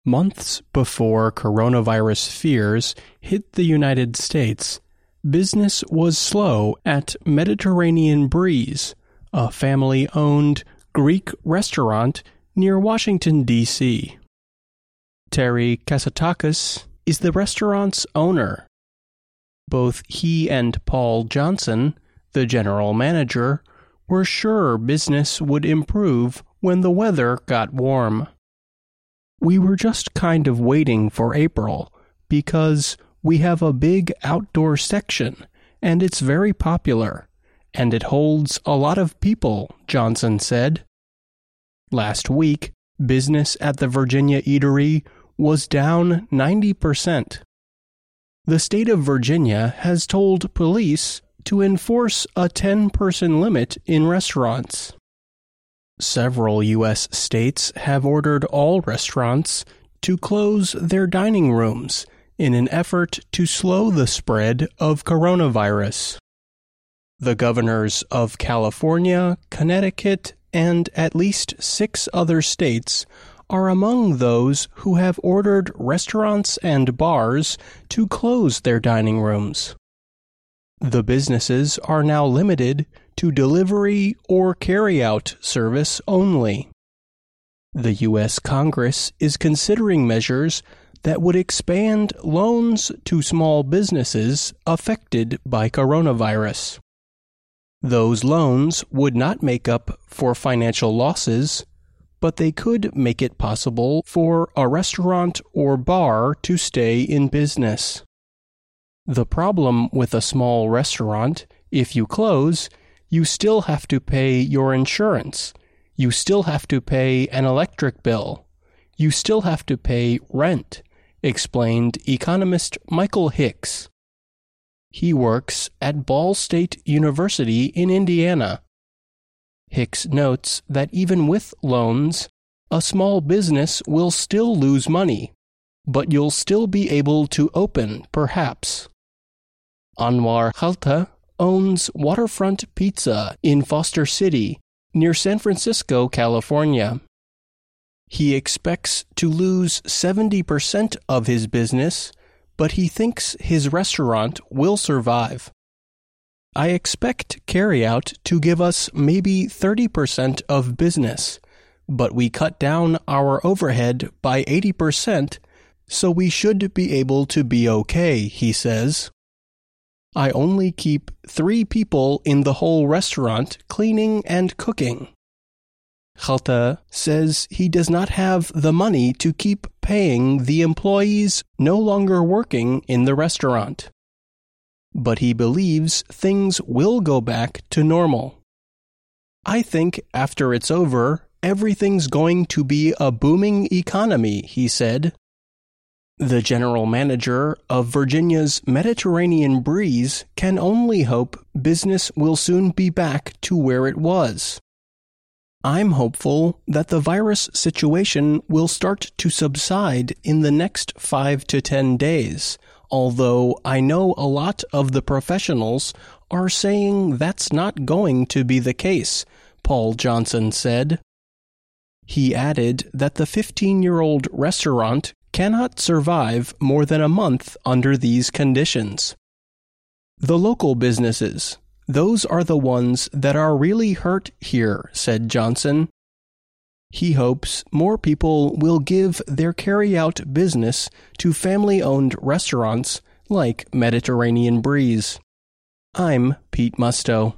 Months before coronavirus fears hit the United States, business was slow at Mediterranean Breeze, a family-owned Greek restaurant near Washington, D.C. Terry Kasatakis is the restaurant's owner. Both he and Paul Johnson, the general manager, were sure business would improve when the weather got warm. We were just kind of waiting for April, because we have a big outdoor section, and it's very popular, and it holds a lot of people, Johnson said. Last week, business at the Virginia Eatery was down 90%. The state of Virginia has told police to enforce a 10-person limit in restaurants. Several U.S. states have ordered all restaurants to close their dining rooms in an effort to slow the spread of coronavirus. The governors of California, Connecticut, and at least 6 other states are among those who have ordered restaurants and bars to close their dining rooms. The businesses are now limited to delivery or carry-out service only. The U.S. Congress is considering measures that would expand loans to small businesses affected by coronavirus. Those loans would not make up for financial losses, but they could make it possible for a restaurant or bar to stay in business. The problem with a small restaurant, if you close, you still have to pay your insurance. You still have to pay an electric bill. You still have to pay rent, explained economist Michael Hicks. He works at Ball State University in Indiana. Hicks notes that even with loans, a small business will still lose money, but you'll still be able to open, perhaps. Anwar Khalta owns Waterfront Pizza in Foster City, near San Francisco, California. He expects to lose 70% of his business, but he thinks his restaurant will survive. I expect carryout to give us maybe 30% of business, but we cut down our overhead by 80%, so we should be able to be okay, he says. I only keep 3 people in the whole restaurant cleaning and cooking. Khalta says he does not have the money to keep paying the employees no longer working in the restaurant. But he believes things will go back to normal. I think after it's over, everything's going to be a booming economy, he said. The general manager of Virginia's Mediterranean Breeze can only hope business will soon be back to where it was. I'm hopeful that the virus situation will start to subside in the next 5 to 10 days, although I know a lot of the professionals are saying that's not going to be the case, Paul Johnson said. He added that the 15-year-old restaurant cannot survive more than a month under these conditions. The local businesses, those are the ones that are really hurt here, said Johnson. He hopes more people will give their carry-out business to family-owned restaurants like Mediterranean Breeze. I'm Pete Musto.